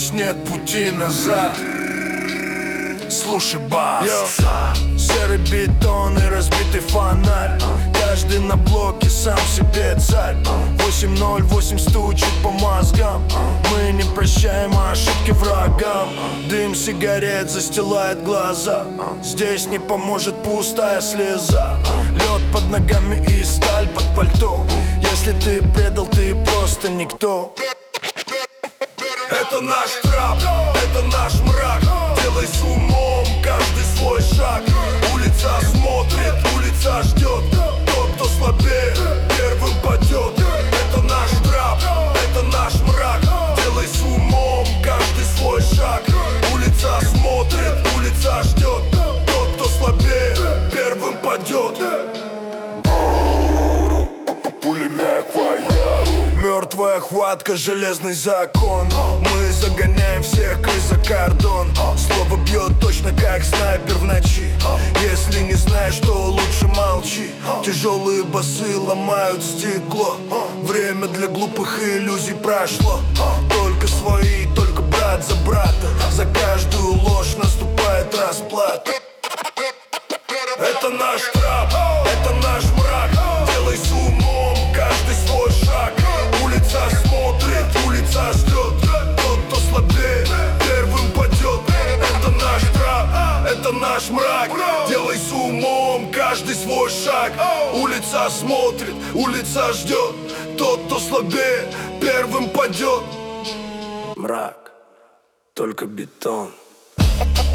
здесь нет пути назад. Слушай бас. Серый бетон и разбитый фонарь. Каждый на блоке сам себе царь. 808 стучит по мозгам. Мы не прощаем ошибки врагам. Дым сигарет застилает глаза. Здесь не поможет пустая слеза. Лед под ногами и сталь под пальто. Если ты предал, ты просто никто. Это наш трап, это наш мрак. Делай с умом каждый свой шаг. Улица смотрит, улица ждет. Тот, кто слабее, первым падет. Это наш трап, это наш мрак. Делай с умом каждый свой шаг. Улица смотрит, улица ждет. Тот, кто слабее, первым падет. Пулемет мертвая хватка, железный закон. Мы загоняем всех и за кордон. Слово бьет точно как снайпер в ночи. Если не знаешь, то лучше молчи. Тяжелые басы ломают стекло. Время для глупых иллюзий прошло. Только свои, только брат за брата. За каждую ложь наступает расплата. Это наш трап, это наш мрак. Делай с умом каждый свой шаг. Улица смотрит, улица ждет. Тот, кто слабее, первым падет. Это наш трап, это наш мрак. Делай с умом каждый свой шаг. Улица смотрит, улица ждет. Тот, кто слабее, первым падет. Мрак, только бетон.